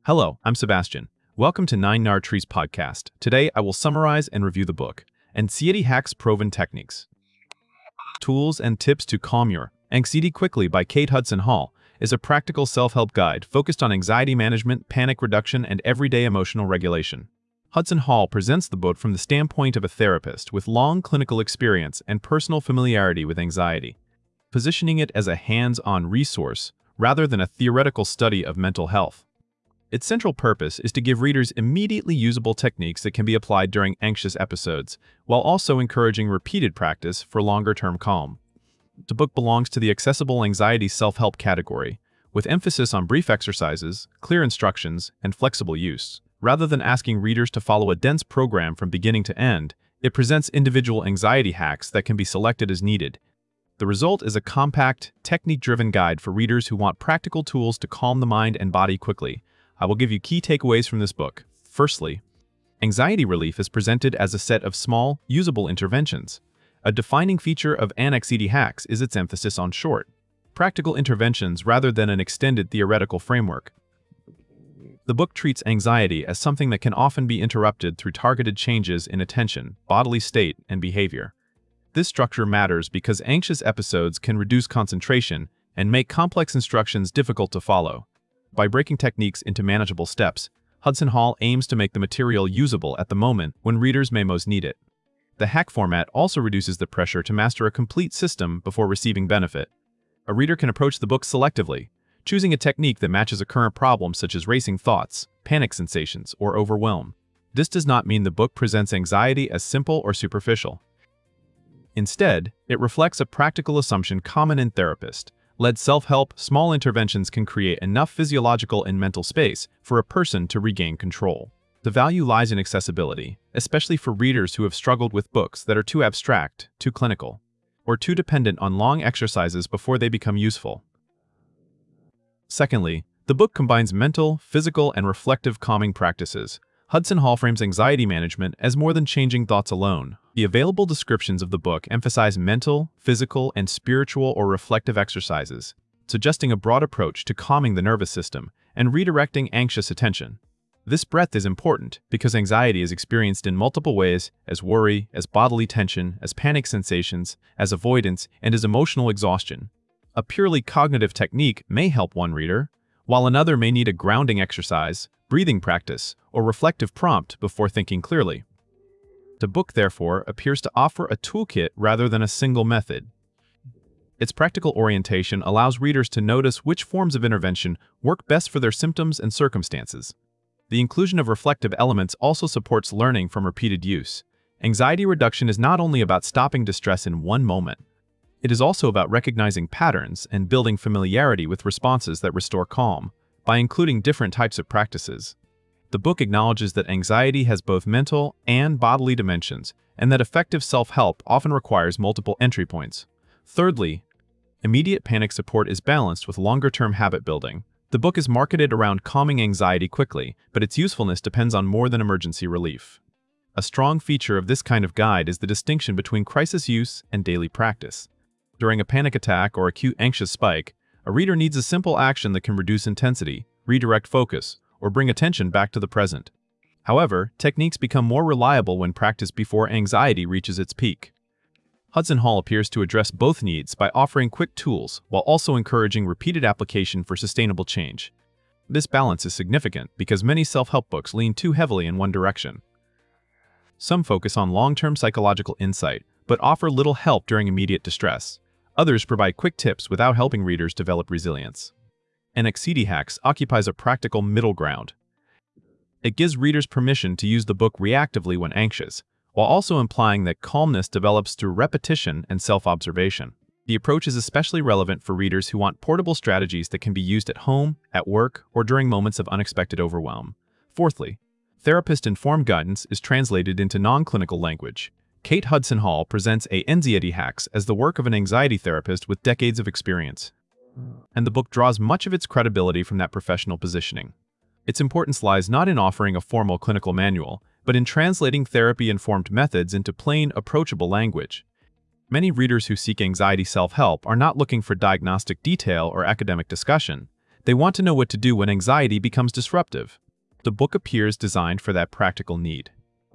Hello, I'm Sebastian. Welcome to Nine Nar Trees podcast. Today, I will summarize and review the book, Anxiety Hacks Proven Techniques. Tools and Tips to Calm Your Anxiety Quickly by Kate Hudson Hall is a practical self-help guide focused on anxiety management, panic reduction, and everyday emotional regulation. Hudson Hall presents the book from the standpoint of a therapist with long clinical experience and personal familiarity with anxiety, positioning it as a hands-on resource rather than a theoretical study of mental health. Its central purpose is to give readers immediately usable techniques that can be applied during anxious episodes, while also encouraging repeated practice for longer-term calm. The book belongs to the accessible anxiety self-help category, with emphasis on brief exercises, clear instructions, and flexible use. Rather than asking readers to follow a dense program from beginning to end, it presents individual anxiety hacks that can be selected as needed. The result is a compact, technique-driven guide for readers who want practical tools to calm the mind and body quickly. I will give you key takeaways from this book. Firstly, anxiety relief is presented as a set of small, usable interventions. A defining feature of Anxiety Hacks is its emphasis on short, practical interventions rather than an extended theoretical framework. The book treats anxiety as something that can often be interrupted through targeted changes in attention, bodily state, and behavior. This structure matters because anxious episodes can reduce concentration and make complex instructions difficult to follow. By breaking techniques into manageable steps, Hudson Hall aims to make the material usable at the moment when readers may most need it. The hack format also reduces the pressure to master a complete system before receiving benefit. A reader can approach the book selectively, choosing a technique that matches a current problem such as racing thoughts, panic sensations, or overwhelm. This does not mean the book presents anxiety as simple or superficial. Instead, it reflects a practical assumption common in therapist-led self-help. Small interventions can create enough physiological and mental space for a person to regain control. The value lies in accessibility, especially for readers who have struggled with books that are too abstract, too clinical, or too dependent on long exercises before they become useful. Secondly, the book combines mental, physical, and reflective calming practices. Hudson Hall frames anxiety management as more than changing thoughts alone. The available descriptions of the book emphasize mental, physical, and spiritual or reflective exercises, suggesting a broad approach to calming the nervous system and redirecting anxious attention. This breadth is important because anxiety is experienced in multiple ways: as worry, as bodily tension, as panic sensations, as avoidance, and as emotional exhaustion. A purely cognitive technique may help one reader, while another may need a grounding exercise, breathing practice, or reflective prompt before thinking clearly. The book, therefore, appears to offer a toolkit rather than a single method. Its practical orientation allows readers to notice which forms of intervention work best for their symptoms and circumstances. The inclusion of reflective elements also supports learning from repeated use. Anxiety reduction is not only about stopping distress in one moment. It is also about recognizing patterns and building familiarity with responses that restore calm. By including different types of practices, the book acknowledges that anxiety has both mental and bodily dimensions, and that effective self-help often requires multiple entry points. Thirdly, immediate panic support is balanced with longer-term habit building. The book is marketed around calming anxiety quickly, but its usefulness depends on more than emergency relief. A strong feature of this kind of guide is the distinction between crisis use and daily practice. During a panic attack or acute anxious spike, a reader needs a simple action that can reduce intensity, redirect focus, or bring attention back to the present. However, techniques become more reliable when practiced before anxiety reaches its peak. Hudson Hall appears to address both needs by offering quick tools while also encouraging repeated application for sustainable change. This balance is significant because many self-help books lean too heavily in one direction. Some focus on long-term psychological insight, but offer little help during immediate distress. Others provide quick tips without helping readers develop resilience. Anxiety Hacks occupies a practical middle ground. It gives readers permission to use the book reactively when anxious, while also implying that calmness develops through repetition and self-observation. The approach is especially relevant for readers who want portable strategies that can be used at home, at work, or during moments of unexpected overwhelm. Fourthly, therapist-informed guidance is translated into non-clinical language. Kate Hudson Hall presents Anxiety Hacks as the work of an anxiety therapist with decades of experience, and the book draws much of its credibility from that professional positioning. Its importance lies not in offering a formal clinical manual, but in translating therapy-informed methods into plain, approachable language. Many readers who seek anxiety self-help are not looking for diagnostic detail or academic discussion. They want to know what to do when anxiety becomes disruptive. The book appears designed for that practical need.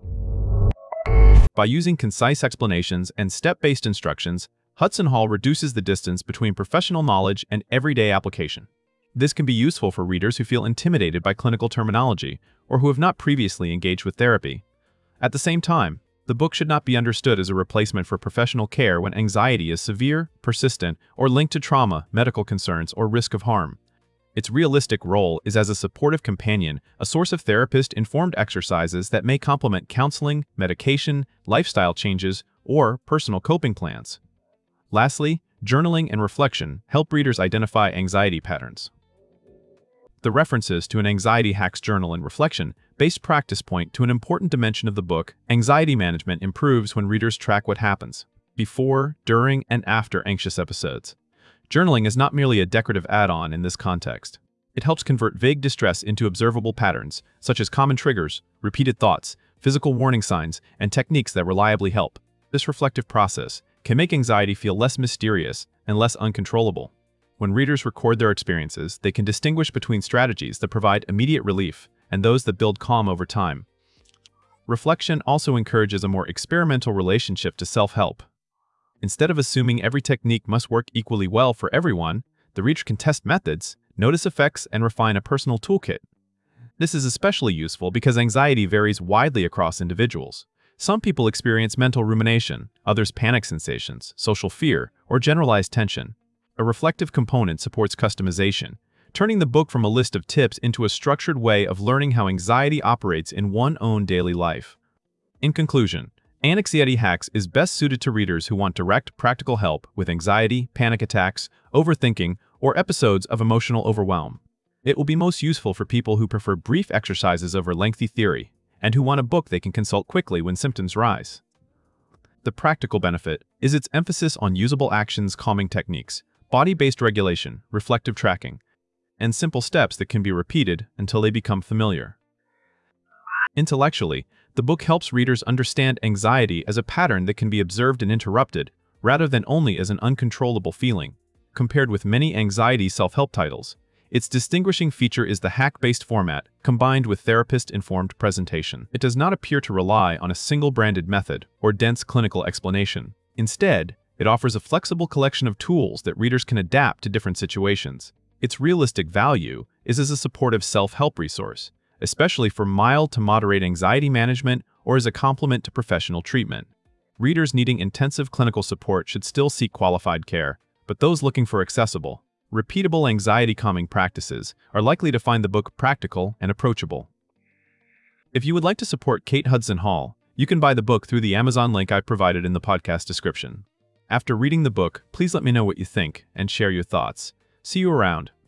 By using concise explanations and step-based instructions, Hudson Hall reduces the distance between professional knowledge and everyday application. This can be useful for readers who feel intimidated by clinical terminology or who have not previously engaged with therapy. At the same time, the book should not be understood as a replacement for professional care when anxiety is severe, persistent, or linked to trauma, medical concerns, or risk of harm. Its realistic role is as a supportive companion, a source of therapist-informed exercises that may complement counseling, medication, lifestyle changes, or personal coping plans. Lastly, journaling and reflection help readers identify anxiety patterns. The references to an Anxiety Hacks journal and reflection-based practice point to an important dimension of the book. Anxiety management improves when readers track what happens before, during, and after anxious episodes. Journaling is not merely a decorative add-on in this context. It helps convert vague distress into observable patterns, such as common triggers, repeated thoughts, physical warning signs, and techniques that reliably help. This reflective process can make anxiety feel less mysterious and less uncontrollable. When readers record their experiences, they can distinguish between strategies that provide immediate relief and those that build calm over time. Reflection also encourages a more experimental relationship to self-help. Instead of assuming every technique must work equally well for everyone, the reader can test methods, notice effects, and refine a personal toolkit. This is especially useful because anxiety varies widely across individuals. Some people experience mental rumination, others panic sensations, social fear, or generalized tension. A reflective component supports customization, turning the book from a list of tips into a structured way of learning how anxiety operates in one's own daily life. In conclusion, Anxiety Hacks is best suited to readers who want direct, practical help with anxiety, panic attacks, overthinking, or episodes of emotional overwhelm. It will be most useful for people who prefer brief exercises over lengthy theory, and who want a book they can consult quickly when symptoms rise. The practical benefit is its emphasis on usable actions, calming techniques, body-based regulation, reflective tracking, and simple steps that can be repeated until they become familiar. Intellectually, the book helps readers understand anxiety as a pattern that can be observed and interrupted, rather than only as an uncontrollable feeling. Compared with many anxiety self-help titles, its distinguishing feature is the hack-based format, combined with therapist-informed presentation. It does not appear to rely on a single branded method or dense clinical explanation. Instead, it offers a flexible collection of tools that readers can adapt to different situations. Its realistic value is as a supportive self-help resource, especially for mild to moderate anxiety management or as a complement to professional treatment. Readers needing intensive clinical support should still seek qualified care, but those looking for accessible, repeatable anxiety calming practices are likely to find the book practical and approachable. If you would like to support Kate Hudson Hall, you can buy the book through the Amazon link I provided in the podcast description. After reading the book, please let me know what you think and share your thoughts. See you around.